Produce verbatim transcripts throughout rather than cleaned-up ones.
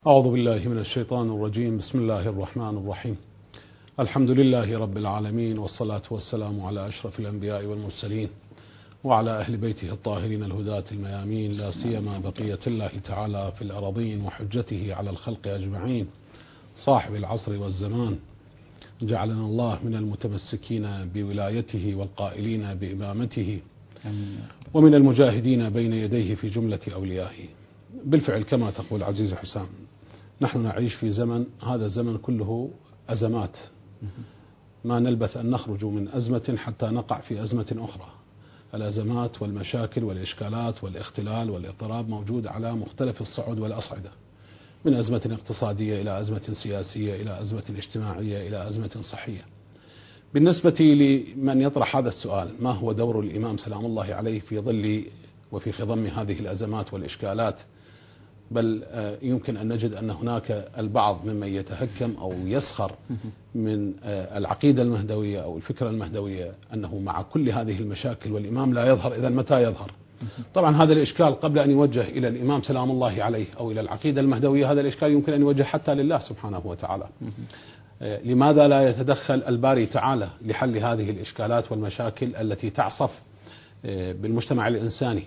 أعوذ بالله من الشيطان الرجيم. بسم الله الرحمن الرحيم. الحمد لله رب العالمين، والصلاة والسلام على أشرف الأنبياء والمرسلين وعلى أهل بيته الطاهرين الهداة الميامين، لا سيما بقية الله تعالى في الأراضين وحجته على الخلق أجمعين، صاحب العصر والزمان. جعلنا الله من المتمسكين بولايته والقائلين بإمامته ومن المجاهدين بين يديه في جملة أوليائه. بالفعل كما تقول عزيز حسام، نحن نعيش في زمن، هذا الزمن كله أزمات، ما نلبث أن نخرج من أزمة حتى نقع في أزمة أخرى. الأزمات والمشاكل والإشكالات والاختلال والاضطراب موجود على مختلف الصعود والأصعدة، من أزمة اقتصادية إلى أزمة سياسية إلى أزمة اجتماعية إلى أزمة صحية. بالنسبة لمن يطرح هذا السؤال، ما هو دور الإمام سلام الله عليه في ظل وفي خضم هذه الأزمات والإشكالات؟ بل يمكن أن نجد أن هناك البعض ممن يتهكم أو يسخر من العقيدة المهدوية أو الفكرة المهدوية أنه مع كل هذه المشاكل والإمام لا يظهر، إذن متى يظهر؟ طبعا هذا الإشكال قبل أن يوجه إلى الإمام سلام الله عليه أو إلى العقيدة المهدوية، هذا الإشكال يمكن أن يوجه حتى لله سبحانه وتعالى. لماذا لا يتدخل الباري تعالى لحل هذه الإشكالات والمشاكل التي تعصف بالمجتمع الإنساني؟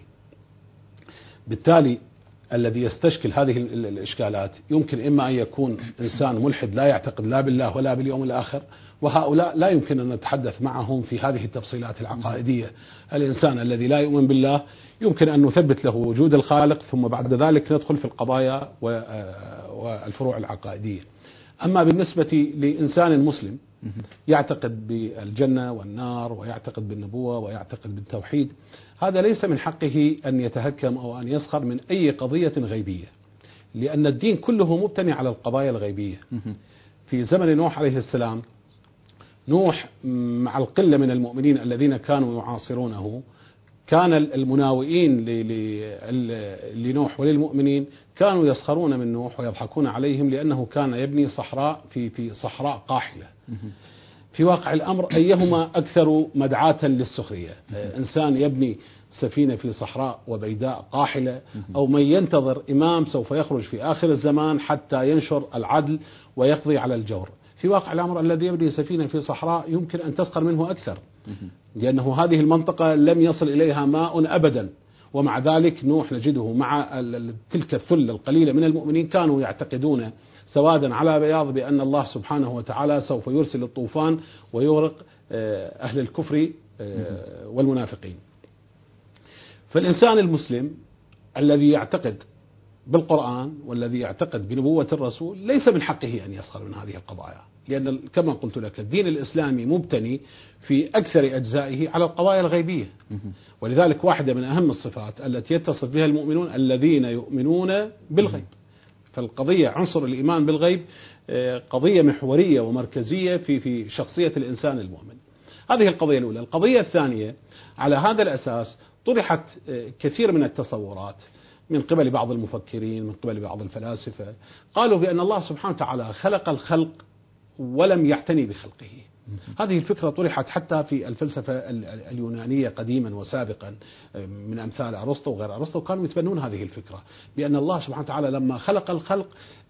بالتالي الذي يستشكل هذه الإشكالات يمكن إما أن يكون إنسان ملحد لا يعتقد لا بالله ولا باليوم الآخر، وهؤلاء لا يمكن أن نتحدث معهم في هذه التفصيلات العقائدية. الإنسان الذي لا يؤمن بالله يمكن أن نثبت له وجود الخالق، ثم بعد ذلك ندخل في القضايا والفروع العقائدية. أما بالنسبة لإنسان مسلم يعتقد بالجنة والنار ويعتقد بالنبوة ويعتقد بالتوحيد، هذا ليس من حقه أن يتهكم أو أن يسخر من أي قضية غيبية، لأن الدين كله مبتني على القضايا الغيبية. في زمن نوح عليه السلام، نوح مع القلة من المؤمنين الذين كانوا يعاصرونه، كان المناوئين لنوح وللمؤمنين كانوا يسخرون من نوح ويضحكون عليهم، لأنه كان يبني صحراء في في صحراء قاحلة. في واقع الأمر أيهما أكثر مدعاة للسخرية؟ إنسان يبني سفينة في صحراء وبيداء قاحلة، أو من ينتظر إمام سوف يخرج في آخر الزمان حتى ينشر العدل ويقضي على الجور؟ في واقع الأمر الذي يبني سفينة في صحراء يمكن أن تسخر منه أكثر، لأنه هذه المنطقة لم يصل إليها ماء أبدا، ومع ذلك نوح نجده مع تلك الثلة القليلة من المؤمنين كانوا يعتقدون سوادا على بياض بأن الله سبحانه وتعالى سوف يرسل الطوفان ويغرق أهل الكفر والمنافقين. فالإنسان المسلم الذي يعتقد بالقرآن والذي يعتقد بنبوة الرسول ليس من حقه أن يسخر من هذه القضايا، لأن كما قلت لك الدين الإسلامي مبتني في أكثر أجزائه على القضايا الغيبية. ولذلك واحدة من أهم الصفات التي يتصف بها المؤمنون الذين يؤمنون بالغيب. فالقضية عنصر الإيمان بالغيب قضية محورية ومركزية في في شخصية الإنسان المؤمن. هذه القضية الأولى. القضية الثانية، على هذا الأساس طرحت كثير من التصورات من قبل بعض المفكرين، من قبل بعض الفلاسفة، قالوا بأن الله سبحانه وتعالى خلق الخلق ولم يعتني بخلقه. هذه الفكرة طرحت حتى في الفلسفة اليونانية قديما وسابقا، من أمثال أرسطو وغير أرسطو كانوا يتبنون هذه الفكرة، بأن الله سبحانه وتعالى لما خلق الخلق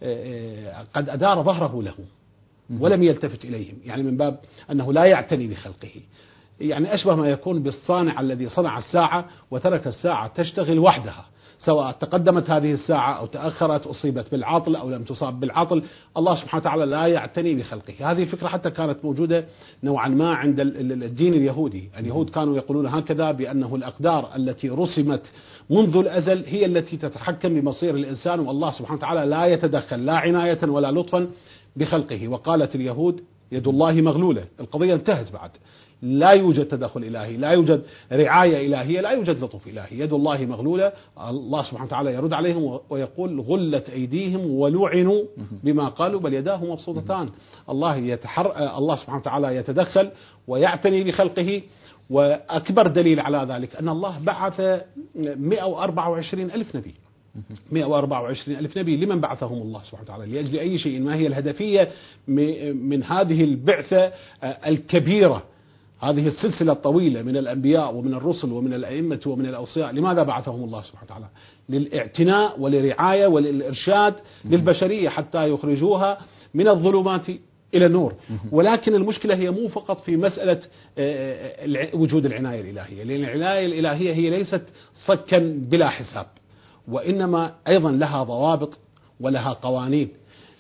قد أدار ظهره له ولم يلتفت إليهم، يعني من باب أنه لا يعتني بخلقه. يعني أشبه ما يكون بالصانع الذي صنع الساعة وترك الساعة تشتغل وحدها، سواء تقدمت هذه الساعة أو تأخرت، أصيبت بالعطل أو لم تصاب بالعطل، الله سبحانه وتعالى لا يعتني بخلقه. هذه الفكرة حتى كانت موجودة نوعا ما عند الدين اليهودي. اليهود كانوا يقولون هكذا، بأنه الأقدار التي رسمت منذ الأزل هي التي تتحكم بمصير الإنسان، والله سبحانه وتعالى لا يتدخل لا عناية ولا لطفا بخلقه. وقالت اليهود يد الله مغلولة. القضية انتهت بعد، لا يوجد تدخل إلهي، لا يوجد رعاية إلهية، لا يوجد لطف إلهي، يد الله مغلولة. الله سبحانه وتعالى يرد عليهم ويقول غلت أيديهم ولعنوا بما قالوا بل يداه مبسوطتان. الله يتحر الله سبحانه وتعالى يتدخل ويعتني بخلقه. وأكبر دليل على ذلك أن الله بعث مئة وأربعة وعشرين ألف نبي. مئة وأربعة وعشرين ألف نبي، لمن بعثهم الله سبحانه وتعالى؟ لأجل أي شيء؟ ما هي الهدفية من هذه البعثة الكبيرة هذه السلسلة الطويلة من الأنبياء ومن الرسل ومن الأئمة ومن الأوصياء، لماذا بعثهم الله سبحانه وتعالى؟ للاعتناء ولرعاية وللإرشاد للبشرية حتى يخرجوها من الظلمات إلى النور. ولكن المشكلة هي مو فقط في مسألة وجود العناية الإلهية، لأن العناية الإلهية هي ليست صكا بلا حساب، وإنما أيضا لها ضوابط ولها قوانين.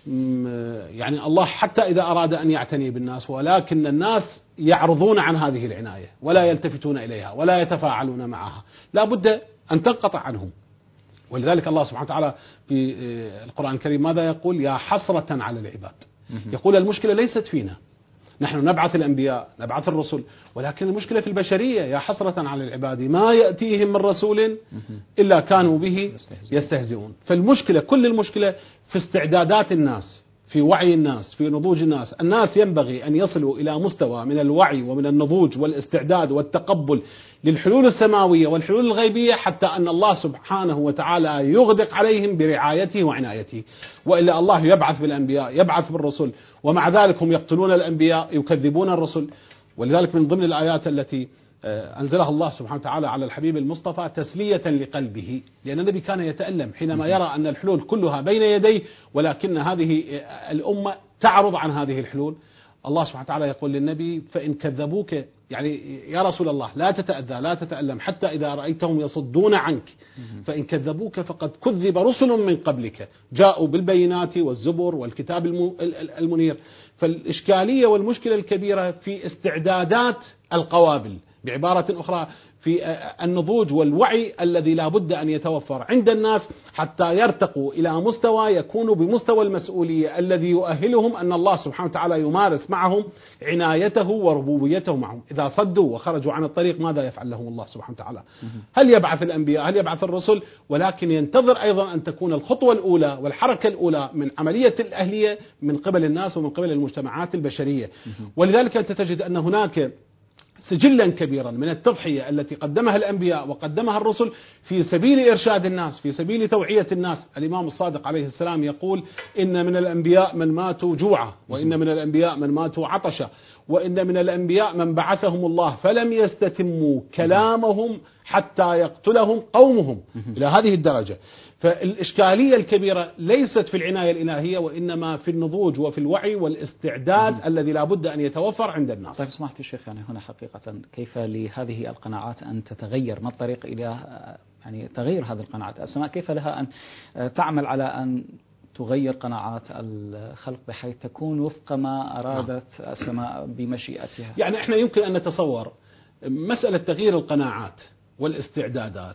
يعني الله حتى إذا أراد أن يعتني بالناس، ولكن الناس يعرضون عن هذه العناية ولا يلتفتون إليها ولا يتفاعلون معها، لا بد أن تنقطع عنهم. ولذلك الله سبحانه وتعالى في القرآن الكريم ماذا يقول؟ يا حسرة على العباد. يقول المشكلة ليست فينا، نحن نبعث الأنبياء نبعث الرسل، ولكن المشكلة في البشرية. يا حسرة على العباد ما يأتيهم من رسول إلا كانوا به يستهزئون. فالمشكلة كل المشكلة في استعدادات الناس، في وعي الناس، في نضوج الناس. الناس ينبغي أن يصلوا إلى مستوى من الوعي ومن النضوج والاستعداد والتقبل للحلول السماوية والحلول الغيبية، حتى أن الله سبحانه وتعالى يغدق عليهم برعايته وعنايته. وإلا الله يبعث بالأنبياء يبعث بالرسل، ومع ذلك هم يقتلون الأنبياء يكذبون الرسل. ولذلك من ضمن الآيات التي أنزلها الله سبحانه وتعالى على الحبيب المصطفى تسلية لقلبه، لأن النبي كان يتألم حينما يرى أن الحلول كلها بين يديه، ولكن هذه الأمة تعرض عن هذه الحلول. الله سبحانه وتعالى يقول للنبي فإن كذبوك، يعني يا رسول الله لا تتأذى لا تتألم حتى إذا رأيتهم يصدون عنك، فإن كذبوك فقد كذب رسل من قبلك جاءوا بالبينات والزبر والكتاب المنير. فالإشكالية والمشكلة الكبيرة في استعدادات القوابل، بعبارة أخرى في النضوج والوعي الذي لا بد أن يتوفر عند الناس حتى يرتقوا إلى مستوى يكونوا بمستوى المسؤولية الذي يؤهلهم أن الله سبحانه وتعالى يمارس معهم عنايته وربوبيته معهم. إذا صدوا وخرجوا عن الطريق ماذا يفعل لهم الله سبحانه وتعالى؟ هل يبعث الأنبياء؟ هل يبعث الرسل؟ ولكن ينتظر أيضا أن تكون الخطوة الأولى والحركة الأولى من عملية الأهلية من قبل الناس ومن قبل المجتمعات البشرية. ولذلك أنت تجد أن هناك سجلا كبيرا من التضحية التي قدمها الأنبياء وقدمها الرسل في سبيل إرشاد الناس، في سبيل توعية الناس. الإمام الصادق عليه السلام يقول إن من الأنبياء من ماتوا جوعا، وإن من الأنبياء من ماتوا عطشا، وإن من الأنبياء من بعثهم الله فلم يستتموا كلامهم حتى يقتلهم قومهم، إلى هذه الدرجة. فالإشكالية الكبيرة ليست في العناية الإلهية، وإنما في النضوج وفي الوعي والاستعداد مم. الذي لا بد أن يتوفر عند الناس. طيب سمحت الشيخ، يعني هنا حقيقة كيف لهذه القناعات أن تتغير؟ ما الطريق إلى يعني تغيير هذه القناعات؟ السماء كيف لها أن تعمل على أن تغير قناعات الخلق بحيث تكون وفق ما أرادت السماء بمشيئتها؟ يعني إحنا يمكن أن نتصور مسألة تغيير القناعات والاستعدادات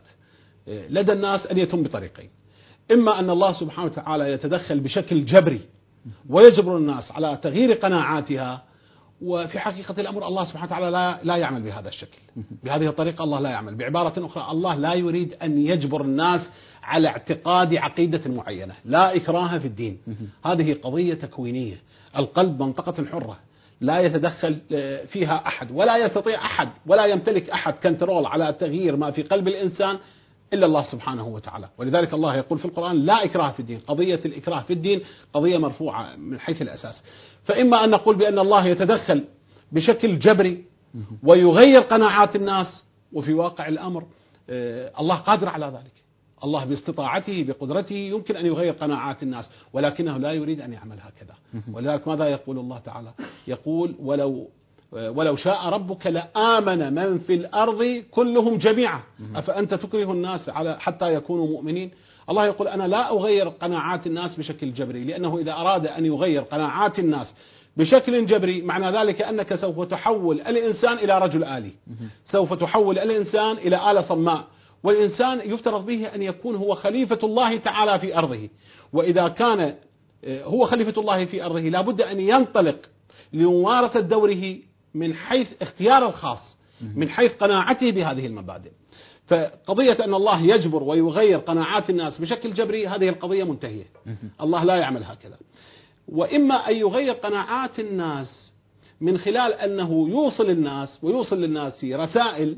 لدى الناس أن يتم بطريقين: إما أن الله سبحانه وتعالى يتدخل بشكل جبري ويجبر الناس على تغيير قناعاتها، وفي حقيقة الأمر الله سبحانه وتعالى لا, لا يعمل بهذا الشكل، بهذه الطريقة الله لا يعمل. بعبارة أخرى الله لا يريد أن يجبر الناس على اعتقاد عقيدة معينة، لا إكراه في الدين. هذه قضية تكوينية، القلب منطقة حرة لا يتدخل فيها أحد، ولا يستطيع أحد ولا يمتلك أحد كنترول على تغيير ما في قلب الإنسان إلا الله سبحانه وتعالى. ولذلك الله يقول في القرآن لا إكراه في الدين. قضية الإكراه في الدين قضية مرفوعة من حيث الأساس. فإما أن نقول بأن الله يتدخل بشكل جبري ويغير قناعات الناس، وفي واقع الأمر الله قادر على ذلك، الله باستطاعته بقدرته يمكن أن يغير قناعات الناس، ولكنه لا يريد أن يعمل هكذا. ولذلك ماذا يقول الله تعالى؟ يقول ولو ولو شاء ربك لآمن من في الأرض كلهم جميعا أفأنت تكره الناس على حتى يكونوا مؤمنين. الله يقول أنا لا أغير قناعات الناس بشكل جبري، لأنه إذا أراد أن يغير قناعات الناس بشكل جبري معنى ذلك أنك سوف تحول الإنسان إلى رجل آلي، سوف تحول الإنسان إلى آلة صماء، والإنسان يفترض به أن يكون هو خليفة الله تعالى في أرضه. وإذا كان هو خليفة الله في أرضه لابد أن ينطلق لممارسة دوره من حيث اختيار الخاص، من حيث قناعته بهذه المبادئ. فقضية أن الله يجبر ويغير قناعات الناس بشكل جبري هذه القضية منتهية، الله لا يعمل هكذا. وإما أن يغير قناعات الناس من خلال أنه يوصل الناس ويوصل للناس رسائل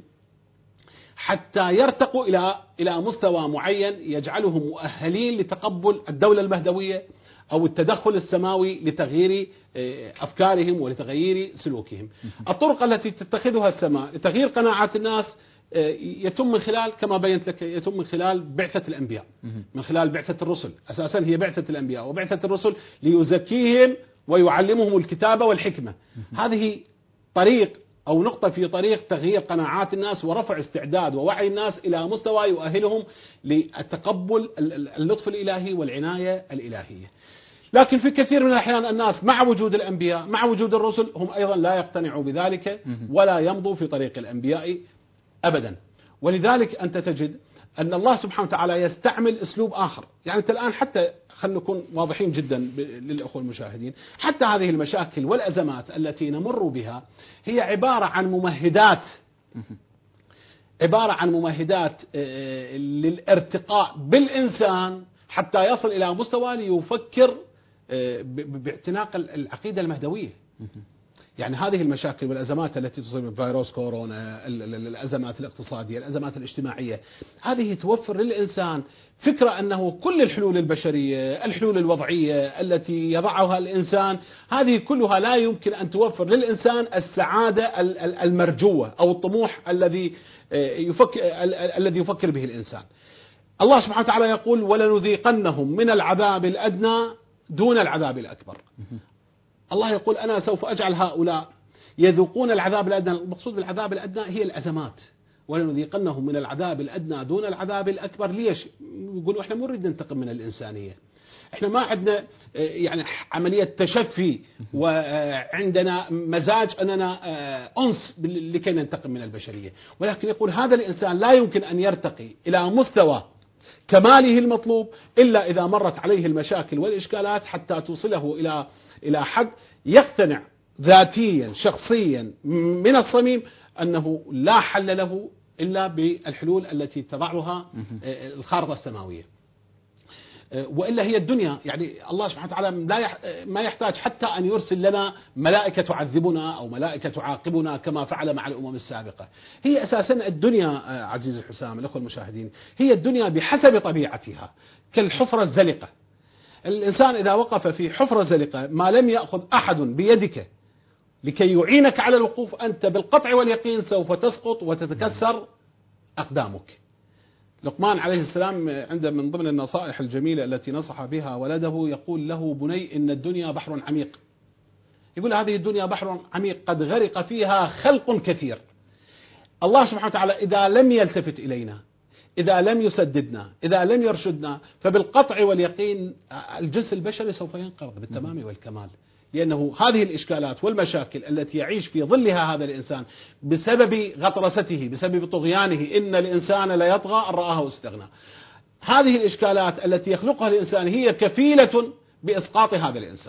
حتى يرتقوا إلى إلى مستوى معين يجعلهم مؤهلين لتقبل الدولة المهدوية أو التدخل السماوي لتغيير أفكارهم ولتغيير سلوكهم. الطرق التي تتخذها السماء لتغيير قناعات الناس يتم من خلال، كما بينت لك، يتم من خلال بعثة الأنبياء، من خلال بعثة الرسل. أساسا هي بعثة الأنبياء وبعثة الرسل ليزكيهم ويعلمهم الكتابة والحكمة. هذه طريق أو نقطة في طريق تغيير قناعات الناس ورفع استعداد ووعي الناس إلى مستوى يؤهلهم للتقبل اللطف الإلهي والعناية الإلهية. لكن في كثير من الأحيان الناس مع وجود الأنبياء، مع وجود الرسل، هم أيضا لا يقتنعوا بذلك ولا يمضوا في طريق الأنبياء أبدا. ولذلك أنت تجد أن الله سبحانه وتعالى يستعمل أسلوب آخر. يعني أنت الآن حتى خلينا نكون واضحين جدا للأخوة المشاهدين، حتى هذه المشاكل والأزمات التي نمر بها هي عبارة عن ممهدات، عبارة عن ممهدات للارتقاء بالإنسان حتى يصل إلى مستوى ليفكر باعتناق العقيدة المهدوية. يعني هذه المشاكل والأزمات التي تصيب فيروس كورونا، الأزمات الاقتصادية، الأزمات الاجتماعية، هذه توفر للإنسان فكرة أنه كل الحلول البشرية، الحلول الوضعية التي يضعها الإنسان، هذه كلها لا يمكن أن توفر للإنسان السعادة المرجوة أو الطموح الذي يفكر الذي يفكر به الإنسان. الله سبحانه وتعالى يقول: ولنذيقنهم من العذاب الأدنى دون العذاب الأكبر. الله يقول: أنا سوف أجعل هؤلاء يذوقون العذاب الأدنى. المقصود بالعذاب الأدنى هي الأزمات. ولنذيقنهم من العذاب الأدنى دون العذاب الأكبر. ليش؟ يقولوا إحنا مو نريد ننتقم من الإنسانية، إحنا ما عندنا يعني عملية تشفي وعندنا مزاج أننا أنس لكي ننتقم من البشرية. ولكن يقول هذا الإنسان لا يمكن أن يرتقي إلى مستوى كماله المطلوب إلا إذا مرت عليه المشاكل والإشكالات حتى توصله إلى إلى حد يقتنع ذاتيا شخصيا من الصميم أنه لا حل له إلا بالحلول التي تضعها الخارطة السماوية. وإلا هي الدنيا، يعني الله سبحانه وتعالى لا ما يحتاج حتى أن يرسل لنا ملائكة تعذبنا أو ملائكة تعاقبنا كما فعل مع الأمم السابقة. هي أساسا الدنيا عزيزي حسام، الأخوة المشاهدين، هي الدنيا بحسب طبيعتها كالحفرة الزلقة. الإنسان إذا وقف في حفرة زلقة ما لم يأخذ أحد بيدك لكي يعينك على الوقوف، أنت بالقطع واليقين سوف تسقط وتتكسر أقدامك. لقمان عليه السلام عنده من ضمن النصائح الجميلة التي نصح بها ولده، يقول له: بني إن الدنيا بحر عميق. يقول هذه الدنيا بحر عميق قد غرق فيها خلق كثير. الله سبحانه وتعالى إذا لم يلتفت إلينا، إذا لم يسددنا، إذا لم يرشدنا، فبالقطع واليقين الجنس البشري سوف ينقرض بالتمام والكمال. لأنه هذه الإشكالات والمشاكل التي يعيش في ظلها هذا الإنسان بسبب غطرسته، بسبب طغيانه، إن الإنسان لا يطغى أن رآه استغنى، هذه الإشكالات التي يخلقها الإنسان هي كفيلة بإسقاط هذا الإنسان،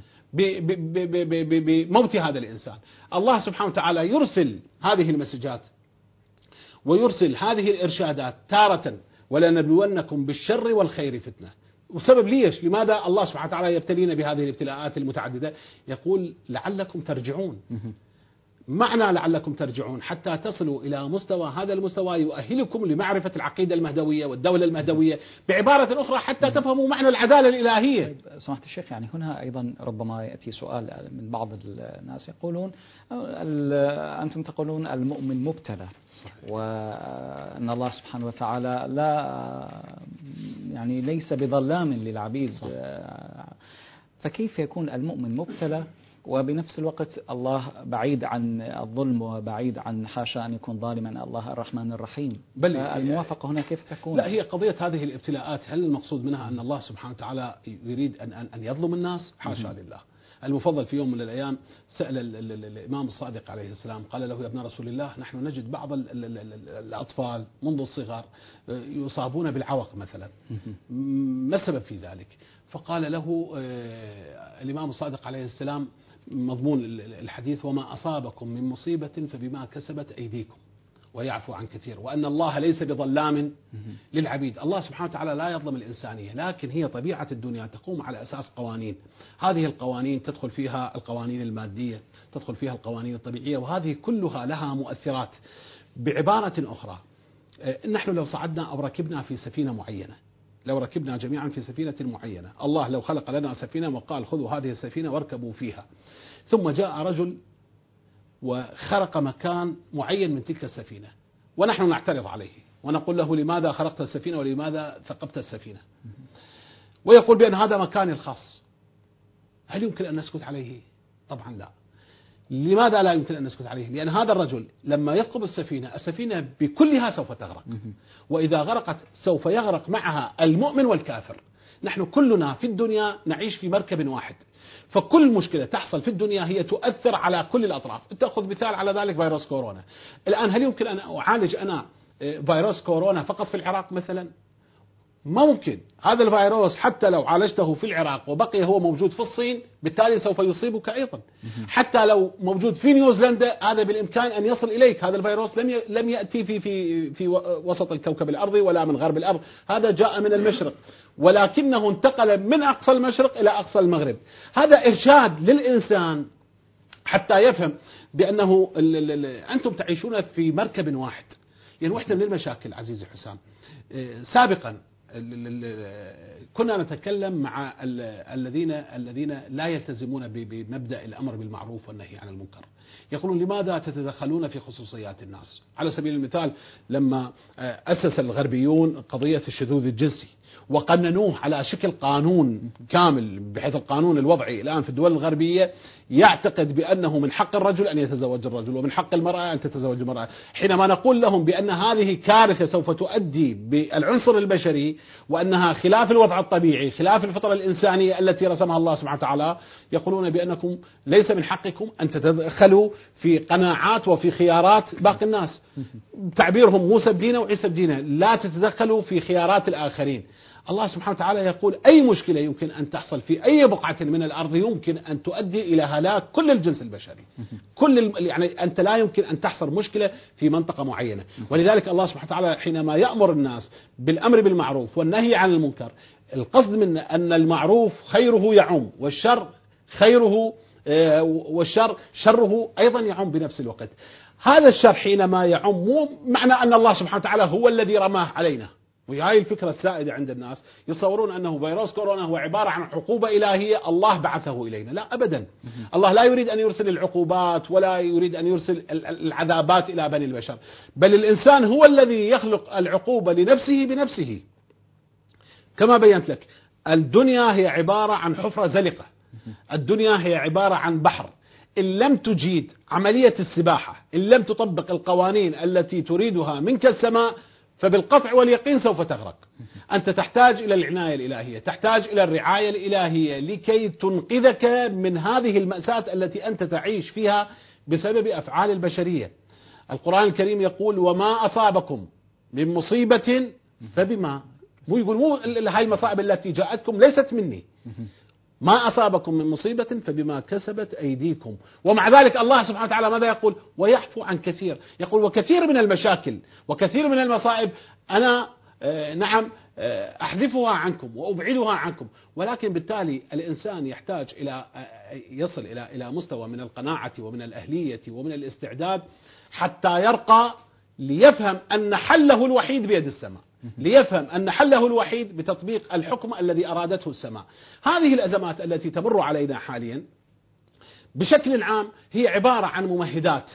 بموت هذا الإنسان. الله سبحانه وتعالى يرسل هذه المسجات ويرسل هذه الإرشادات تارة: ولنبلونكم بالشر والخير فتنة. وسبب ليش؟ لماذا الله سبحانه وتعالى يبتلينا بهذه الابتلاءات المتعددة؟ يقول: لعلكم ترجعون. معنى لعلكم ترجعون حتى تصلوا إلى مستوى، هذا المستوى يؤهلكم لمعرفة العقيدة المهدوية والدولة المهدوية، بعبارة أخرى حتى تفهموا معنى العدالة الإلهية. سماحة الشيخ، يعني هنا أيضا ربما يأتي سؤال من بعض الناس يقولون: أنتم تقولون المؤمن مبتلى، وأن الله سبحانه وتعالى لا يعني ليس بظلام للعبيد، فكيف يكون المؤمن مبتلى وبنفس الوقت الله بعيد عن الظلم وبعيد عن حاشا أن يكون ظالما، الله الرحمن الرحيم؟ بل الموافقة هنا كيف تكون؟ لا، هي قضية هذه الابتلاءات هل المقصود منها أن الله سبحانه وتعالى يريد أن أن يظلم الناس؟ حاشا لله. المفضل في يوم من الأيام سأل الإمام الصادق عليه السلام، قال له: يا ابن رسول الله، نحن نجد بعض الأطفال منذ الصغر يصابون بالعوق مثلا، ما السبب في ذلك؟ فقال له الإمام الصادق عليه السلام مضمون الحديث: وما أصابكم من مصيبة فبما كسبت أيديكم ويعفو عن كثير، وأن الله ليس بظلام للعبيد. الله سبحانه وتعالى لا يظلم الإنسانية، لكن هي طبيعة الدنيا تقوم على أساس قوانين. هذه القوانين تدخل فيها القوانين المادية، تدخل فيها القوانين الطبيعية، وهذه كلها لها مؤثرات. بعبارة أخرى، نحن لو صعدنا أو ركبنا في سفينة معينة، لو ركبنا جميعا في سفينة معينة، الله لو خلق لنا سفينة وقال خذوا هذه السفينة واركبوا فيها، ثم جاء رجل وخرق مكان معين من تلك السفينة ونحن نعترض عليه ونقول له لماذا خرقت السفينة ولماذا ثقبت السفينة، ويقول بأن هذا مكاني الخاص، هل يمكن أن نسكت عليه؟ طبعا لا. لماذا لا يمكن أن نسكت عليه؟ لأن هذا الرجل لما يثقب السفينة، السفينة بكلها سوف تغرق، وإذا غرقت سوف يغرق معها المؤمن والكافر. نحن كلنا في الدنيا نعيش في مركب واحد، فكل مشكلة تحصل في الدنيا هي تؤثر على كل الأطراف. تأخذ مثال على ذلك فيروس كورونا. الآن هل يمكن أن أعالج أنا فيروس كورونا فقط في العراق مثلا؟ ممكن. هذا الفيروس حتى لو عالجته في العراق وبقي هو موجود في الصين بالتالي سوف يصيبك أيضا. حتى لو موجود في نيوزيلندا هذا بالإمكان أن يصل إليك. هذا الفيروس لم لم يأتي في في في وسط الكوكب الأرضي ولا من غرب الأرض، هذا جاء من المشرق، ولكنه انتقل من أقصى المشرق إلى أقصى المغرب. هذا إرشاد للإنسان حتى يفهم بأنه أنتم تعيشون في مركب واحد. يعني واحدة من المشاكل عزيزي حسام، سابقا كنا نتكلم مع الذين الذين لا يلتزمون بمبدأ الأمر بالمعروف والنهي عن المنكر، يقولون لماذا تتدخلون في خصوصيات الناس؟ على سبيل المثال لما أسس الغربيون قضية الشذوذ الجنسي وقننوه على شكل قانون كامل، بحيث القانون الوضعي الآن في الدول الغربية يعتقد بأنه من حق الرجل أن يتزوج الرجل ومن حق المرأة أن تتزوج المرأة. حينما نقول لهم بأن هذه كارثة سوف تؤدي بالعنصر البشري وأنها خلاف الوضع الطبيعي، خلاف الفطرة الإنسانية التي رسمها الله سبحانه وتعالى، يقولون بأنكم ليس من حقكم أن تتدخلوا في قناعات وفي خيارات باقي الناس. تعبيرهم موسى بدينه وعيسى بدينه، لا تتدخلوا في خيارات الآخرين. الله سبحانه وتعالى يقول أي مشكلة يمكن أن تحصل في أي بقعة من الأرض يمكن أن تؤدي إلى هلاك كل الجنس البشري. كل يعني أنت لا يمكن أن تحصل مشكلة في منطقة معينة. ولذلك الله سبحانه وتعالى حينما يأمر الناس بالأمر بالمعروف والنهي عن المنكر، القصد من أن المعروف خيره يعم والشر خيره والشر شره أيضا يعم بنفس الوقت. هذا الشر حينما يعم مو معنى أن الله سبحانه وتعالى هو الذي رماه علينا، وهي الفكرة السائدة عند الناس، يتصورون أنه فيروس كورونا هو عبارة عن عقوبة إلهية الله بعثه إلينا. لا أبدا، الله لا يريد أن يرسل العقوبات ولا يريد أن يرسل العذابات إلى بني البشر، بل الإنسان هو الذي يخلق العقوبة لنفسه بنفسه. كما بينت لك، الدنيا هي عبارة عن حفرة زلقة، الدنيا هي عبارة عن بحر، إن لم تجيد عملية السباحة، إن لم تطبق القوانين التي تريدها منك السماء، فبالقطع واليقين سوف تغرق. أنت تحتاج إلى العناية الإلهية، تحتاج إلى الرعاية الإلهية لكي تنقذك من هذه المأساة التي أنت تعيش فيها بسبب أفعال البشرية. القرآن الكريم يقول وما أصابكم من مصيبة فبما، مو يقول مو هاي المصائب التي جاءتكم ليست مني، ما أصابكم من مصيبة فبما كسبت أيديكم. ومع ذلك الله سبحانه وتعالى ماذا يقول؟ ويعفو عن كثير. يقول وكثير من المشاكل وكثير من المصائب أنا آه نعم آه أحذفها عنكم وأبعدها عنكم، ولكن بالتالي الإنسان يحتاج إلى آه يصل إلى إلى مستوى من القناعة ومن الأهلية ومن الاستعداد حتى يرقى ليفهم أن حله الوحيد بيد السماء، ليفهم أن حله الوحيد بتطبيق الحكم الذي أرادته السماء. هذه الأزمات التي تمر علينا حاليا بشكل عام هي عبارة عن ممهدات،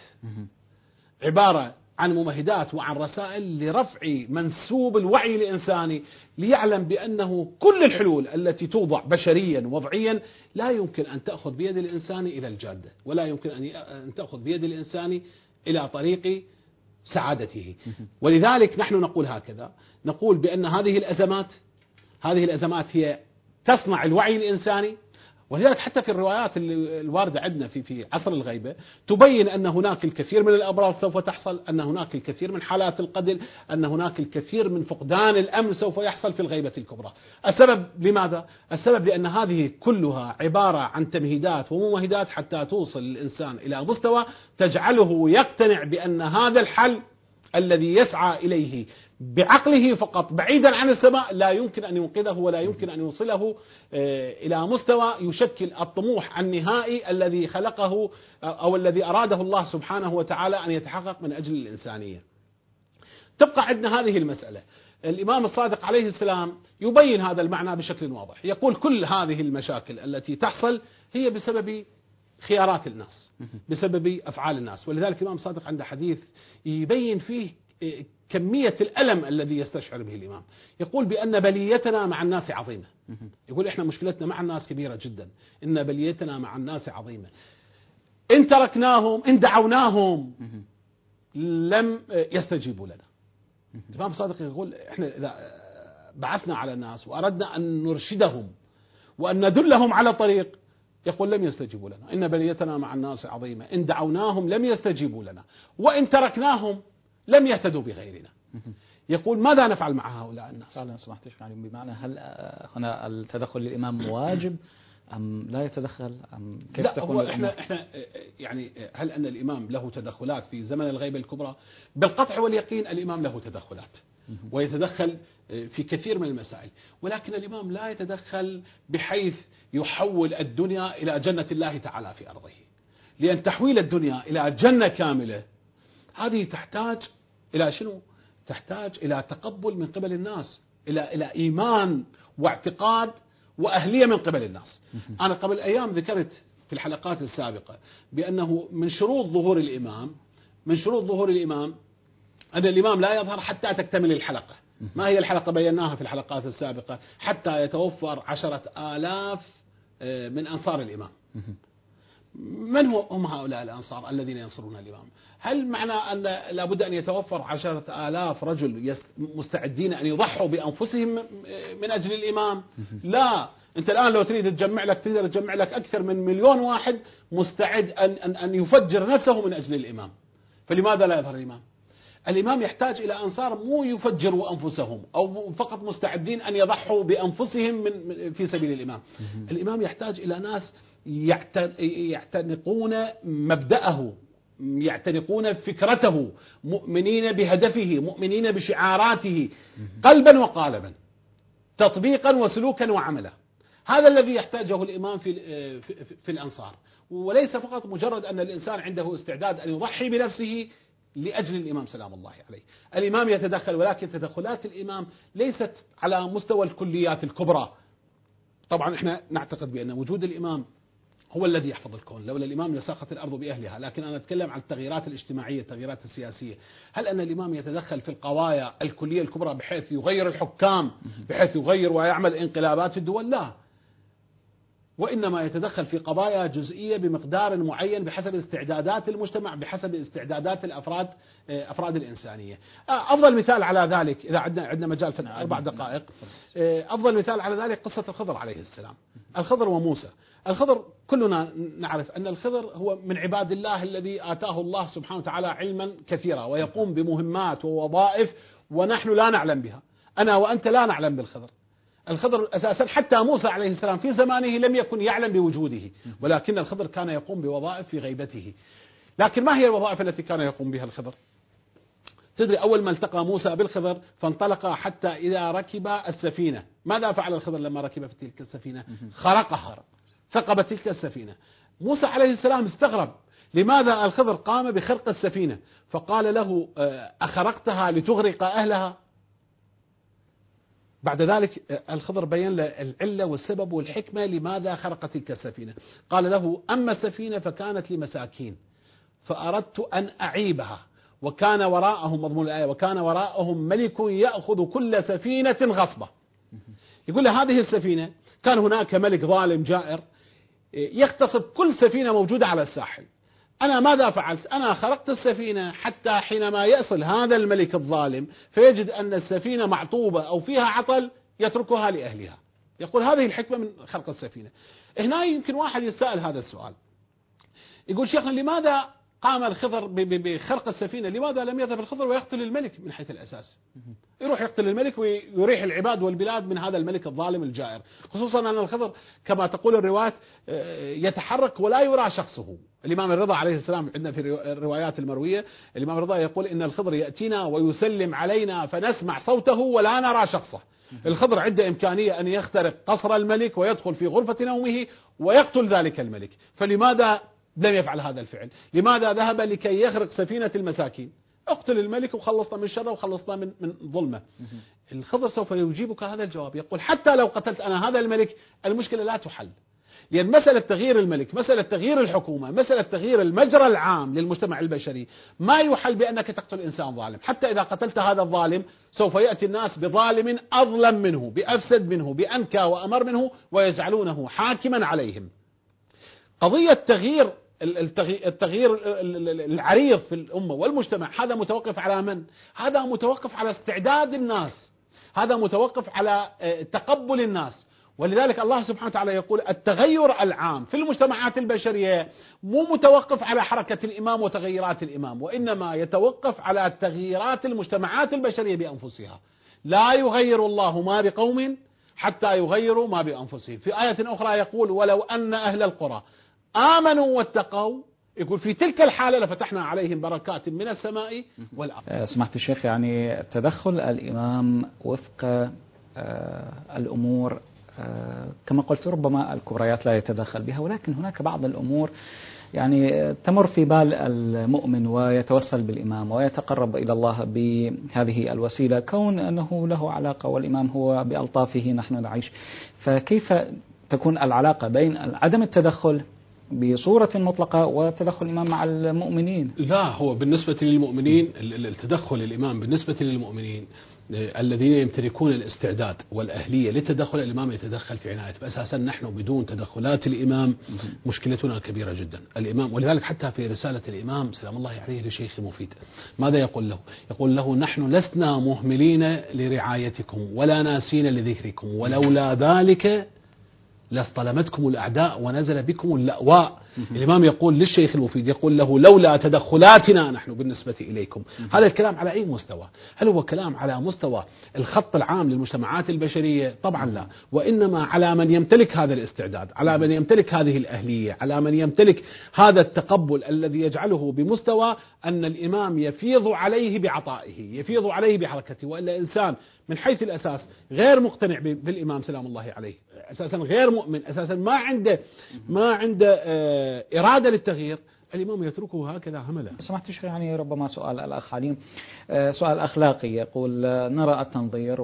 عبارة عن ممهدات وعن رسائل لرفع منسوب الوعي الإنساني، ليعلم بأنه كل الحلول التي توضع بشريا وضعيا لا يمكن أن تأخذ بيد الإنسان إلى الجادة، ولا يمكن أن تأخذ بيد الإنسان إلى طريق سعادته. ولذلك نحن نقول هكذا، نقول بأن هذه الأزمات هذه الأزمات هي تصنع الوعي الإنساني. ولذلك حتى في الروايات الواردة عندنا في في عصر الغيبة تبين أن هناك الكثير من الأمراض سوف تحصل، أن هناك الكثير من حالات القتل، أن هناك الكثير من فقدان الأمن سوف يحصل في الغيبة الكبرى. السبب لماذا؟ السبب لأن هذه كلها عبارة عن تمهيدات وممهدات حتى توصل الإنسان إلى مستوى تجعله يقتنع بأن هذا الحل الذي يسعى إليه بعقله فقط بعيدا عن السماء لا يمكن أن ينقذه ولا يمكن أن يوصله إلى مستوى يشكل الطموح النهائي الذي خلقه أو الذي أراده الله سبحانه وتعالى أن يتحقق من أجل الإنسانية. تبقى عندنا هذه المسألة، الإمام الصادق عليه السلام يبين هذا المعنى بشكل واضح، يقول كل هذه المشاكل التي تحصل هي بسبب خيارات الناس، بسبب أفعال الناس. ولذلك الإمام الصادق عنده حديث يبين فيه كمية الألم الذي يستشعر به الإمام، يقول بأن بليتنا مع الناس عظيمة. يقول إحنا مشكلتنا مع الناس كبيرة جدا، إن بليتنا مع الناس عظيمة، إن تركناهم إن دعوناهم لم يستجيبوا لنا. الإمام الصادق يقول إحنا إذا بعثنا على الناس وأردنا أن نرشدهم وأن ندلهم على طريق، يقول لم يستجيبوا لنا، إن بليتنا مع الناس عظيمة، إن دعوناهم لم يستجيبوا لنا، وإن تركناهم لم يهتدوا بغيرنا. يقول ماذا نفعل مع هؤلاء الناس؟ قال سمحت يعني بمعنى هل هنا التدخل للإمام واجب أم لا يتدخل أم كيف لا تكون هو الأمور؟ احنا احنا يعني هل أن الإمام له تدخلات في زمن الغيبة الكبرى؟ بالقطع واليقين الإمام له تدخلات ويتدخل في كثير من المسائل، ولكن الإمام لا يتدخل بحيث يحول الدنيا إلى جنة الله تعالى في أرضه، لأن تحويل الدنيا إلى جنة كاملة هذه تحتاج إلى شنو؟ تحتاج إلى تقبل من قبل الناس، إلى إلى إيمان واعتقاد وأهلية من قبل الناس. أنا قبل أيام ذكرت في الحلقات السابقة بأنه من شروط ظهور الإمام من شروط ظهور الإمام أن الإمام لا يظهر حتى تكتمل الحلقة. ما هي الحلقة؟ بيناها في الحلقات السابقة، حتى يتوفر عشرة آلاف من أنصار الإمام. من هم هؤلاء الأنصار الذين ينصرون الإمام؟ هل معنى أن لابد أن يتوفر عشرة آلاف رجل مستعدين أن يضحوا بأنفسهم من أجل الإمام؟ لا، أنت الآن لو تريد تجمع لك تقدر تجمع لك أكثر من مليون واحد مستعد أن أن أن يفجر نفسه من أجل الإمام. فلماذا لا يظهر الإمام؟ الإمام يحتاج إلى أنصار مو يفجروا أنفسهم أو فقط مستعدين أن يضحوا بأنفسهم من في سبيل الإمام. الإمام يحتاج إلى ناس يعتنقون مبدأه، يعتنقون فكرته، مؤمنين بهدفه، مؤمنين بشعاراته قلبا وقالبا، تطبيقا وسلوكا وعملا. هذا الذي يحتاجه الإمام في في, في الأنصار، وليس فقط مجرد أن الإنسان عنده استعداد أن يضحي بنفسه لأجل الإمام سلام الله عليه. الإمام يتدخل، ولكن تدخلات الإمام ليست على مستوى الكليات الكبرى. طبعا احنا نعتقد بأن وجود الإمام هو الذي يحفظ الكون، لولا الإمام لساقت الأرض بأهلها، لكن أنا أتكلم عن التغييرات الاجتماعية، التغييرات السياسية. هل أن الإمام يتدخل في القضايا الكلية الكبرى بحيث يغير الحكام، بحيث يغير ويعمل انقلابات في الدول؟ لا، وإنما يتدخل في قضايا جزئية بمقدار معين بحسب استعدادات المجتمع، بحسب استعدادات الأفراد أفراد الإنسانية. أفضل مثال على ذلك، إذا عندنا عندنا مجال في أربع دقائق، أفضل مثال على ذلك قصة الخضر عليه السلام، الخضر وموسى. الخضر كلنا نعرف أن الخضر هو من عباد الله الذي آتاه الله سبحانه وتعالى علما كثيرا، ويقوم بمهمات ووظائف ونحن لا نعلم بها، أنا وأنت لا نعلم بالخضر. الخضر أساسا حتى موسى عليه السلام في زمانه لم يكن يعلم بوجوده، ولكن الخضر كان يقوم بوظائف في غيبته. لكن ما هي الوظائف التي كان يقوم بها الخضر؟ تدري أول ما التقى موسى بالخضر فانطلق حتى إذا ركب السفينة، ماذا فعل الخضر لما ركب في تلك السفينة؟ خرقها، ثقب تلك السفينة. موسى عليه السلام استغرب لماذا الخضر قام بخرق السفينة، فقال له أخرقتها لتغرق أهلها؟ بعد ذلك الخضر بين له العلة والسبب والحكمة لماذا خرق تلك السفينة. قال له أما السفينة فكانت لمساكين فأردت أن أعيبها، وكان وراءهم، مضمون الآية، وكان وراءهم ملك يأخذ كل سفينة غصبة. يقول له هذه السفينة كان هناك ملك ظالم جائر يغتصب كل سفينة موجودة على الساحل. أنا ماذا فعلت؟ أنا خرقت السفينة حتى حينما يصل هذا الملك الظالم فيجد أن السفينة معطوبة أو فيها عطل يتركها لأهلها. يقول هذه الحكمة من خرق السفينة. هنا يمكن واحد يسأل هذا السؤال، يقول شيخنا لماذا قام الخضر بخرق السفينة؟ لماذا لم يذهب الخضر ويقتل الملك من حيث الأساس؟ يروح يقتل الملك ويريح العباد والبلاد من هذا الملك الظالم الجائر، خصوصا أن الخضر كما تقول الروايات يتحرك ولا يرى شخصه. الإمام الرضا عليه السلام عندنا في الروايات المروية، الإمام الرضا يقول إن الخضر يأتينا ويسلم علينا فنسمع صوته ولا نرى شخصه. الخضر عنده إمكانية أن يخترق قصر الملك ويدخل في غرفة نومه ويقتل ذلك الملك، فلماذا لم يفعل هذا الفعل؟ لماذا ذهب لكي يخرق سفينة المساكين؟ اقتل الملك وخلصنا من شره وخلصنا من من ظلمه. الخضر سوف يجيبك هذا الجواب، يقول حتى لو قتلت أنا هذا الملك المشكلة لا تحل، لأن مسألة تغيير الملك، مسألة تغيير الحكومة، مسألة تغيير المجرى العام للمجتمع البشري ما يحل بأنك تقتل إنسان ظالم. حتى إذا قتلت هذا الظالم سوف يأتي الناس بظالم أظلم منه، بأفسد منه، بأنكى وأمر منه، ويجعلونه حاكما عليهم. قضية تغيير التغيير العريض في الأمة والمجتمع هذا متوقف على من؟ هذا متوقف على استعداد الناس، هذا متوقف على تقبل الناس. ولذلك الله سبحانه وتعالى يقول التغير العام في المجتمعات البشرية مو متوقف على حركة الإمام وتغيرات الإمام، وإنما يتوقف على تغييرات المجتمعات البشرية بأنفسها. لا يغير الله ما بقوم حتى يغيروا ما بأنفسهم. في آية أخرى يقول ولو أن أهل القرى آمنوا واتقوا، يقول في تلك الحالة لفتحنا عليهم بركات من السماء والأرض. سمحت الشيخ، يعني تدخل الإمام وفق الأمور كما قلت ربما الكبريات لا يتدخل بها، ولكن هناك بعض الأمور يعني تمر في بال المؤمن ويتوسل بالإمام ويتقرب إلى الله بهذه الوسيلة، كون أنه له علاقة والإمام هو بألطافه نحن نعيش. فكيف تكون العلاقة بين عدم التدخل بصورة مطلقة وتدخل الإمام مع المؤمنين؟ لا، هو بالنسبة للمؤمنين التدخل الإمام بالنسبة للمؤمنين الذين يمتلكون الاستعداد والأهلية لتدخل الإمام يتدخل في عناية. فأساسا نحن بدون تدخلات الإمام مشكلتنا كبيرة جدا. الإمام ولذلك حتى في رسالة الإمام سلام الله عليه لشيخ مفيد ماذا يقول له؟ يقول له نحن لسنا مهملين لرعايتكم ولا ناسين لذكركم، ولولا ذلك لاصطلمتكم الأعداء ونزل بكم اللأواء. الإمام يقول للشيخ المفيد يقول له لولا تدخلاتنا نحن بالنسبة إليكم. هذا الكلام على أي مستوى؟ هل هو كلام على مستوى الخط العام للمجتمعات البشرية؟ طبعا لا، وإنما على من يمتلك هذا الاستعداد، على من يمتلك هذه الأهلية، على من يمتلك هذا التقبل الذي يجعله بمستوى أن الإمام يفيض عليه بعطائه، يفيض عليه بحركته. وإلا إنسان من حيث الأساس غير مقتنع بالإمام سلام الله عليه، أساسا غير مؤمن، أساسا ما عنده ما عنده إرادة للتغيير، الإمام يتركه هكذا هملا. سمحت الشيخ، يعني ربما سؤال الأخ عليم سؤال أخلاقي، يقول نرى التنظير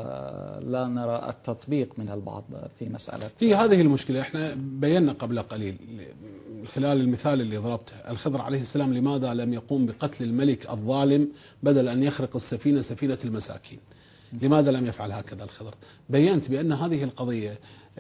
ولا نرى التطبيق من البعض في مسألة في هذه المشكلة. احنا بينا قبل قليل خلال المثال اللي ضربته، الخضر عليه السلام لماذا لم يقوم بقتل الملك الظالم بدل أن يخرق السفينة سفينة المساكين؟ لماذا لم يفعل هكذا الخضر؟ بينت بأن هذه القضية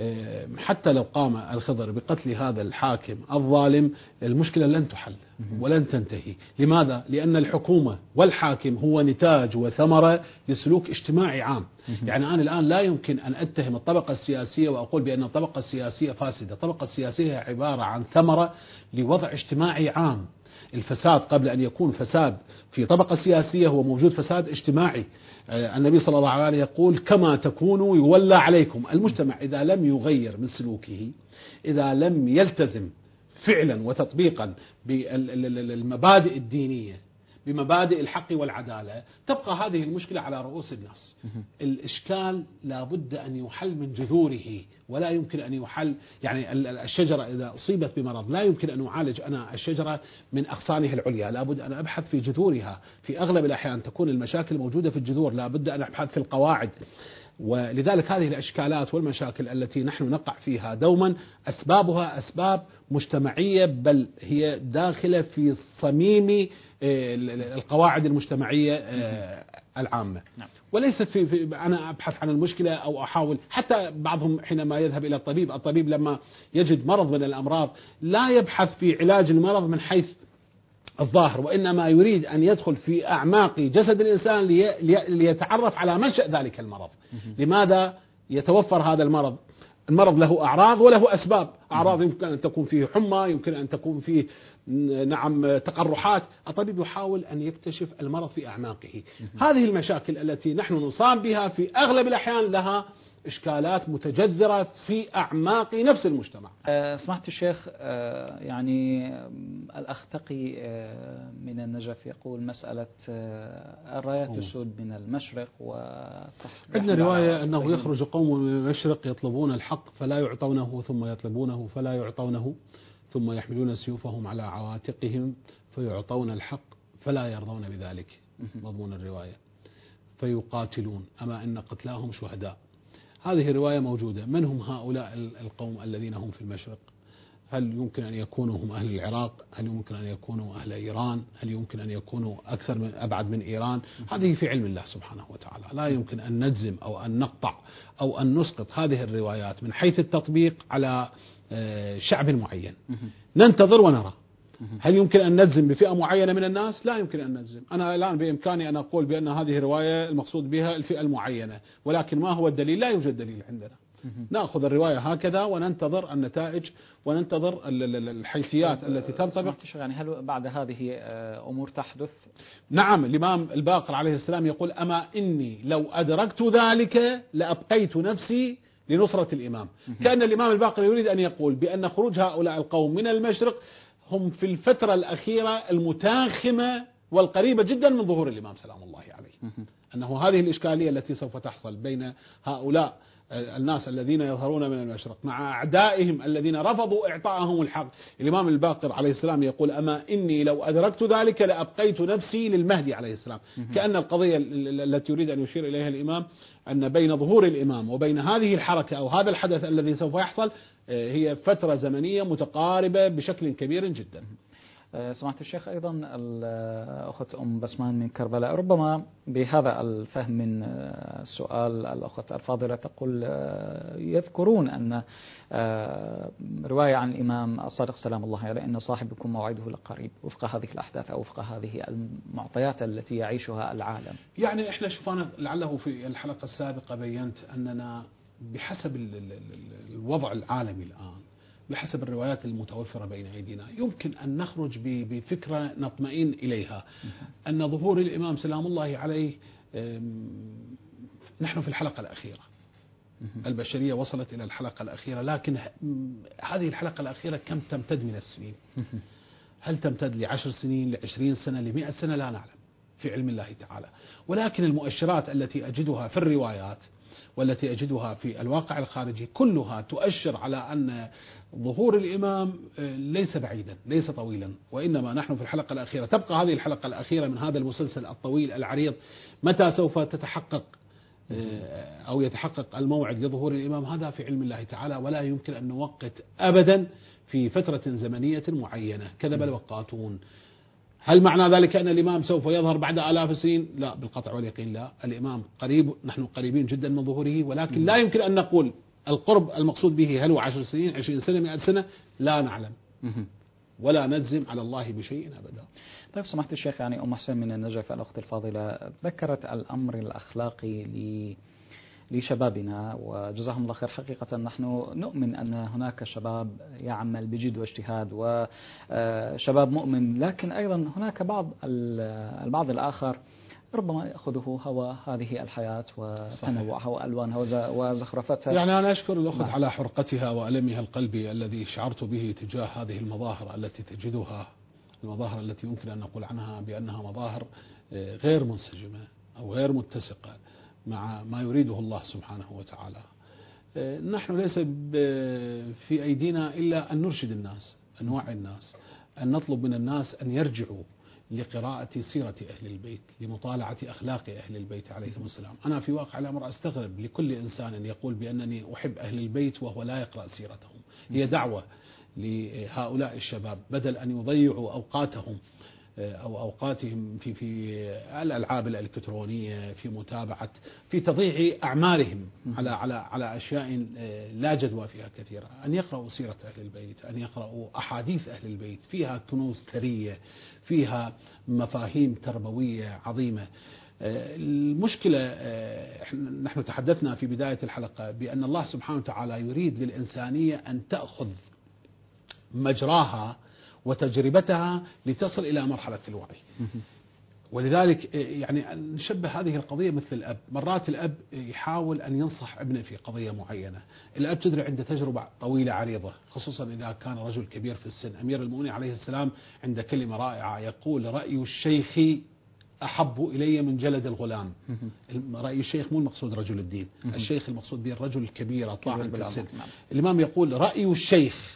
حتى لو قام الخضر بقتل هذا الحاكم الظالم المشكلة لن تحل ولن تنتهي. لماذا؟ لأن الحكومة والحاكم هو نتاج وثمرة لسلوك اجتماعي عام. يعني أنا الآن لا يمكن أن أتهم الطبقة السياسية وأقول بأن الطبقة السياسية فاسدة. الطبقة السياسية عبارة عن ثمرة لوضع اجتماعي عام. الفساد قبل أن يكون فساد في طبقة سياسية هو موجود فساد اجتماعي. النبي صلى الله عليه وسلم يقول كما تكونوا يولى عليكم. المجتمع إذا لم يغير من سلوكه، إذا لم يلتزم فعلا وتطبيقا بالمبادئ الدينية بمبادئ الحق والعدالة، تبقى هذه المشكلة على رؤوس الناس. الإشكال لابد أن يحل من جذوره، ولا يمكن أن يحل يعني الشجرة إذا أصيبت بمرض لا يمكن أن أعالج أنا الشجرة من أغصانها العليا، لابد أن أبحث في جذورها. في أغلب الأحيان تكون المشاكل موجودة في الجذور، لابد أن أبحث في القواعد. ولذلك هذه الإشكالات والمشاكل التي نحن نقع فيها دوما أسبابها أسباب مجتمعية، بل هي داخلة في صميم القواعد المجتمعية العامة، وليست في, في أنا أبحث عن المشكلة أو أحاول. حتى بعضهم حينما يذهب إلى الطبيب، الطبيب لما يجد مرض من الأمراض لا يبحث في علاج المرض من حيث الظاهر، وإنما يريد أن يدخل في أعماق جسد الإنسان لي ليتعرف على منشأ ذلك المرض. لماذا يتوفر هذا المرض؟ المرض له أعراض وله أسباب. أعراض يمكن أن تكون فيه حمى، يمكن أن تكون فيه نعم تقرحات. الطبيب يحاول أن يكتشف المرض في أعماقه. هذه المشاكل التي نحن نصاب بها في أغلب الأحيان لها إشكالات متجذرة في أعماق نفس المجتمع. أه سمعت الشيخ، أه يعني الأخ تقي أه من النجف يقول مسألة أه الرايات تسود من المشرق وتحت. عندنا رواية أنه يخرج قوم من المشرق يطلبون الحق فلا يعطونه، ثم يطلبونه فلا يعطونه، ثم يحملون سيوفهم على عواتقهم فيعطون الحق فلا يرضون بذلك مضمون الرواية فيقاتلون أما إن قتلاهم شهداء. هذه الرواية موجودة. من هم هؤلاء القوم الذين هم في المشرق؟ هل يمكن أن يكونوا هم أهل العراق؟ هل يمكن أن يكونوا أهل إيران؟ هل يمكن أن يكونوا أكثر من أبعد من إيران؟ هذه في علم الله سبحانه وتعالى. لا يمكن أن نجزم أو أن نقطع أو أن نسقط هذه الروايات من حيث التطبيق على شعب معين. ننتظر ونرى. هل يمكن أن نجزم بفئة معينة من الناس؟ لا يمكن أن نجزم. أنا الآن بإمكاني أن أقول بأن هذه الرواية المقصود بها الفئة المعينة، ولكن ما هو الدليل؟ لا يوجد دليل عندنا. نأخذ الرواية هكذا وننتظر النتائج وننتظر الحيثيات التي تنطبق. يعني هل بعد هذه أمور تحدث؟ نعم. الإمام الباقر عليه السلام يقول: أما إني لو أدركت ذلك لأبقيت نفسي لنصرة الإمام. كأن الإمام الباقر يريد أن يقول بأن خروج هؤلاء القوم من المشرق هم في الفترة الأخيرة المتاخمة والقريبة جدا من ظهور الإمام سلام الله عليه. أنه هذه الإشكالية التي سوف تحصل بين هؤلاء الناس الذين يظهرون من المشرق مع أعدائهم الذين رفضوا إعطاءهم الحق. الإمام الباقر عليه السلام يقول: أما إني لو أدركت ذلك لأبقيت نفسي للمهدي عليه السلام. كأن القضية التي يريد أن يشير إليها الإمام أن بين ظهور الإمام وبين هذه الحركة أو هذا الحدث الذي سوف يحصل هي فترة زمنية متقاربة بشكل كبير جدا. سمعت الشيخ أيضا الأخت أم بسمان من كربلاء ربما بهذا الفهم من السؤال الأخت الفاضلة تقول: يذكرون أن رواية عن الإمام الصادق سلام الله عليه أن صاحبكم موعده لقريب وفق هذه الأحداث أو وفق هذه المعطيات التي يعيشها العالم. يعني إحنا شوفنا لعله في الحلقة السابقة بينت أننا بحسب الوضع العالمي الآن، بحسب الروايات المتوفرة بين أيدينا، يمكن أن نخرج بفكرة نطمئن إليها أن ظهور الإمام سلام الله عليه، نحن في الحلقة الأخيرة، البشرية وصلت إلى الحلقة الأخيرة، لكن هذه الحلقة الأخيرة كم تمتد من السنين؟ هل تمتد لعشر سنين، لعشرين سنة، لمئة سنة؟ لا نعلم في علم الله تعالى. ولكن المؤشرات التي أجدها في الروايات والتي أجدها في الواقع الخارجي كلها تؤشر على أن ظهور الإمام ليس بعيدا، ليس طويلا، وإنما نحن في الحلقة الأخيرة. تبقى هذه الحلقة الأخيرة من هذا المسلسل الطويل العريض، متى سوف تتحقق أو يتحقق الموعد لظهور الإمام؟ هذا في علم الله تعالى، ولا يمكن أن نوقت أبدا في فترة زمنية معينة. كذب الوقاتون. هل معنى ذلك أن الإمام سوف يظهر بعد آلاف السنين؟ لا، بالقطع واليقين لا. الإمام قريب، نحن قريبين جدا من ظهوره، ولكن لا يمكن أن نقول القرب المقصود به هل هو عشر سنين، عشرين سنة، مئة سنة؟ لا نعلم ولا نجزم على الله بشيء أبدا. طيب سمحت الشيخ، يعني أم حسين من النجف الأخت الفاضلة ذكرت الأمر الأخلاقي ل لشبابنا وجزاهم الله خير. حقيقة نحن نؤمن أن هناك شباب يعمل بجد واجتهاد وشباب مؤمن، لكن أيضا هناك بعض البعض الآخر ربما يأخذه هوى هذه الحياة وتنوعها وألوانها وزخرفتها. يعني أنا أشكر الأخت على حرقتها وألمها القلبي الذي شعرت به تجاه هذه المظاهر التي تجدها، المظاهر التي يمكن أن نقول عنها بأنها مظاهر غير منسجمة أو غير متسقة مع ما يريده الله سبحانه وتعالى. نحن ليس في أيدينا إلا أن نرشد الناس، أن نوعي الناس، أن نطلب من الناس أن يرجعوا لقراءة سيرة أهل البيت، لمطالعة أخلاق أهل البيت عليهم السلام. أنا في واقع الأمر أستغرب لكل إنسان يقول بأنني أحب أهل البيت وهو لا يقرأ سيرتهم. هي دعوة لهؤلاء الشباب بدل أن يضيعوا أوقاتهم أو أوقاتهم في في الألعاب الإلكترونية، في متابعة، في تضييع أعمارهم على على على أشياء لا جدوى فيها كثيرة، أن يقرأوا سيرة أهل البيت، أن يقرأوا أحاديث أهل البيت، فيها كنوز ثرية، فيها مفاهيم تربوية عظيمة. المشكلة نحن تحدثنا في بداية الحلقة بأن الله سبحانه وتعالى يريد للإنسانية أن تأخذ مجراها وتجربتها لتصل إلى مرحلة الوعي. ولذلك يعني نشبه هذه القضية مثل الأب. مرات الأب يحاول أن ينصح ابنه في قضية معينة، الأب تدري عنده تجربة طويلة عريضة، خصوصا إذا كان رجل كبير في السن. أمير المؤمنين عليه السلام عند كلمة رائعة يقول: رأي الشيخ أحب إلي من جلد الغلام. رأي الشيخ مو المقصود رجل الدين، الشيخ المقصود به الرجل الكبير الطاعن في السن. الإمام يقول: رأي الشيخ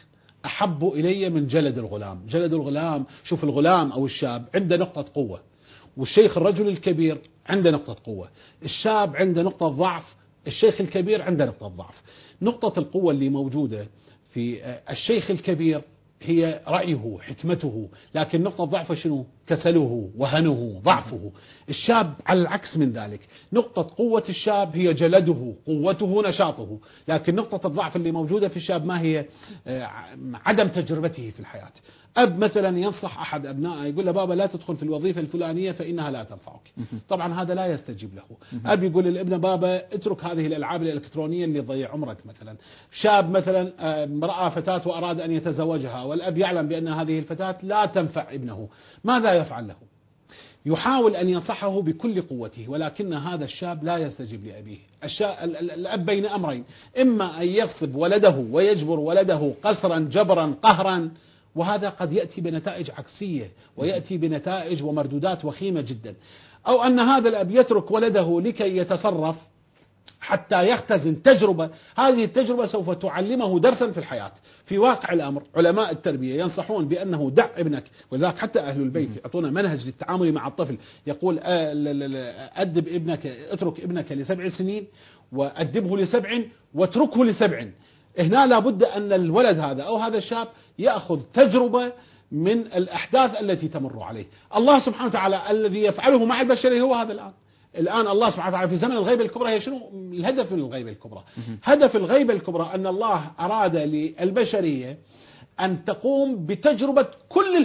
أحب إلي من جلد الغلام. جلد الغلام، شوف الغلام أو الشاب عنده نقطة قوة، والشيخ الرجل الكبير عنده نقطة قوة. الشاب عنده نقطة ضعف، الشيخ الكبير عنده نقطة ضعف. نقطة القوة اللي موجودة في الشيخ الكبير هي رأيه، حكمته، لكن نقطة ضعفه شنو؟ كسله، وهنه، ضعفه. الشاب على العكس من ذلك، نقطة قوة الشاب هي جلده، قوته، نشاطه، لكن نقطة الضعف اللي موجودة في الشاب ما هي؟ عدم تجربته في الحياة. أب مثلا ينصح أحد أبنائه يقول له بابا لا تدخل في الوظيفة الفلانية فإنها لا تنفعك، طبعا هذا لا يستجيب له. أب يقول للابن بابا اترك هذه الألعاب الإلكترونية اللي تضيع عمرك مثلا. شاب مثلا رأى فتاة وأراد أن يتزوجها، والأب يعلم بأن هذه الفتاة لا تنفع ابنه، ماذا يفعل له؟ يحاول أن ينصحه بكل قوته، ولكن هذا الشاب لا يستجيب لأبيه. الأب بين أمرين، إما أن يغصب ولده ويجبر ولده قسرا جبرا قهرا، وهذا قد يأتي بنتائج عكسية ويأتي بنتائج ومردودات وخيمة جدا، أو أن هذا الأب يترك ولده لكي يتصرف حتى يختزن تجربة، هذه التجربة سوف تعلمه درسا في الحياة. في واقع الأمر علماء التربية ينصحون بأنه دع ابنك، ولذلك حتى أهل البيت يعطونا منهج للتعامل مع الطفل، يقول أدب ابنك، اترك ابنك لسبع سنين وأدبه لسبع واتركه لسبع. هنا لابد أن الولد هذا أو هذا الشاب يأخذ تجربة من الأحداث التي تمر عليه. الله سبحانه وتعالى الذي يفعله مع البشرية هو هذا الآن. الآن الله سبحانه وتعالى في زمن الغيبة الكبرى، هي شنو الهدف من الغيبة الكبرى؟ هدف الغيبة الكبرى أن الله أراد للبشرية أن تقوم بتجربة كل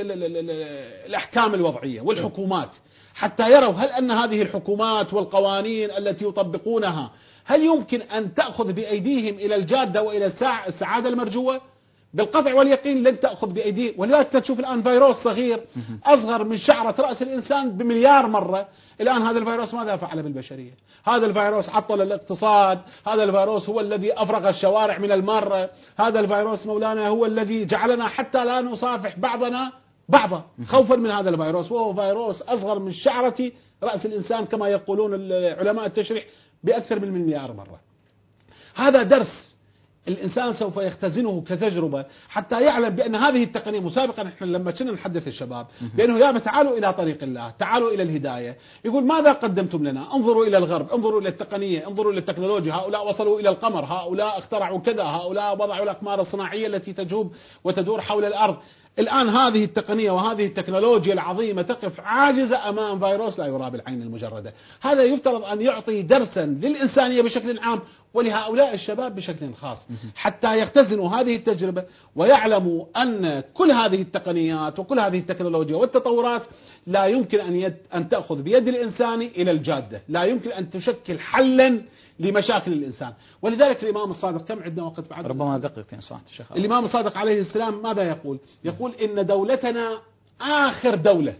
الأحكام الوضعية والحكومات، حتى يروا هل أن هذه الحكومات والقوانين التي يطبقونها هل يمكن أن تأخذ بأيديهم إلى الجادة وإلى السعادة المرجوة؟ بالقطع واليقين لن تأخذ بأيديه. ولذلك تشوف الآن فيروس صغير أصغر من شعرة رأس الإنسان بمليار مرة، الآن هذا الفيروس ماذا فعل بالبشرية؟ هذا الفيروس عطل الاقتصاد، هذا الفيروس هو الذي أفرغ الشوارع من المارة، هذا الفيروس مولانا هو الذي جعلنا حتى لا نصافح بعضنا بعضا خوفا من هذا الفيروس، وهو فيروس أصغر من شعرة رأس الإنسان كما يقولون علماء التشريح بأكثر من مليار مرة. هذا درس الإنسان سوف يختزنه كتجربة حتى يعلم بأن هذه التقنية مسابقا. نحن لما كنا نحدث الشباب بأنه يا تعالوا إلى طريق الله، تعالوا إلى الهداية، يقول ماذا قدمتم لنا؟ انظروا إلى الغرب، انظروا إلى التقنية، انظروا إلى التكنولوجيا، هؤلاء وصلوا إلى القمر، هؤلاء اخترعوا كذا، هؤلاء وضعوا الأقمار الصناعية التي تجوب وتدور حول الأرض. الآن هذه التقنية وهذه التكنولوجيا العظيمة تقف عاجزة أمام فيروس لا يرى بالعين المجردة. هذا يفترض أن يعطي درسا للإنسانية بشكل عام ولهؤلاء الشباب بشكل خاص، حتى يختزنوا هذه التجربة ويعلموا أن كل هذه التقنيات وكل هذه التكنولوجيا والتطورات لا يمكن أن, يد أن تأخذ بيد الإنسان إلى الجادة، لا يمكن أن تشكل حلا لمشاكل الإنسان. ولذلك الإمام الصادق، كم عندنا وقت بعد؟ ربما دقيقتين سمعت الشيخ. الإمام الصادق عليه السلام ماذا يقول؟ يقول إن دولتنا آخر دولة.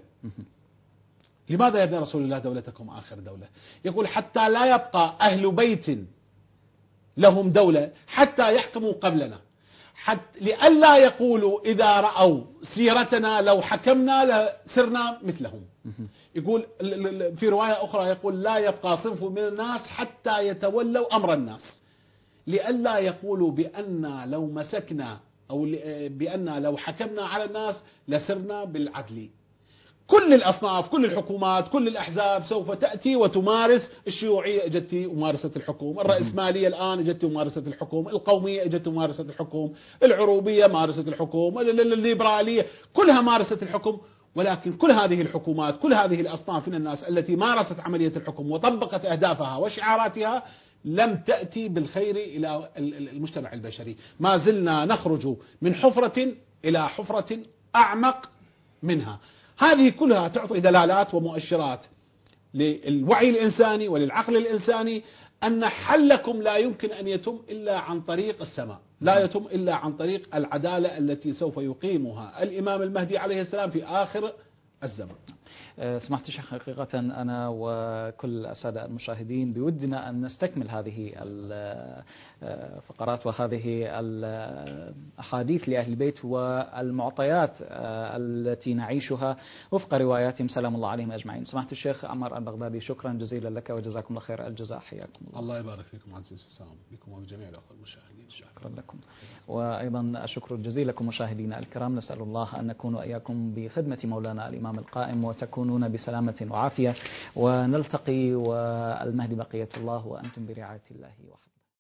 لماذا يا رسول الله دولتكم آخر دولة؟ يقول حتى لا يبقى أهل بيت لهم دولة حتى يحكموا قبلنا، حتى لئلا يقولوا إذا رأوا سيرتنا لو حكمنا لسرنا مثلهم. يقول في رواية أخرى يقول لا يبقى صنف من الناس حتى يتولوا أمر الناس، لئلا يقولوا بأن لو مسكنا أو بأن لو حكمنا على الناس لسرنا بالعدل. كل الأصناف، كل الحكومات، كل الأحزاب سوف تأتي وتمارس. الشيوعية اجت ممارسة الحكم، الرأسمالية الآن اجت ممارسة الحكم، القومية اجت ممارسة الحكم، العروبية مارست الحكم، الليبرالية كلها مارست الحكم. ولكن كل هذه الحكومات، كل هذه الأصناف من الناس التي مارست عملية الحكم وطبقت أهدافها وشعاراتها لم تأتي بالخير إلى المجتمع البشري. ما زلنا نخرج من حفرة إلى حفرة أعمق منها. هذه كلها تعطي دلالات ومؤشرات للوعي الإنساني وللعقل الإنساني أن حلكم لا يمكن أن يتم إلا عن طريق السماء، لا يتم إلا عن طريق العدالة التي سوف يقيمها الإمام المهدي عليه السلام في آخر الزمن. سمحت الشيخ، حقيقة أنا وكل السادة المشاهدين بودنا أن نستكمل هذه الفقرات وهذه الأحاديث لأهل البيت والمعطيات التي نعيشها وفق رواياتهم سلام الله عليهم أجمعين. سمحت الشيخ عمار البغدادي، شكرا جزيلا لك وجزاكم الله خير الجزاء، حياكم الله. الله يبارك فيكم عزيز حسام، بكم وبجميع الأخوة المشاهدين. شكرا لكم، وأيضا الشكر الجزيل لكم مشاهدينا الكرام. نسأل الله أن نكون وإياكم بخدمة مولانا الإمام القائم وتكونون بسلامة وعافية، ونلتقي والمهدي بقية الله وأنتم برعاية الله وحفظه.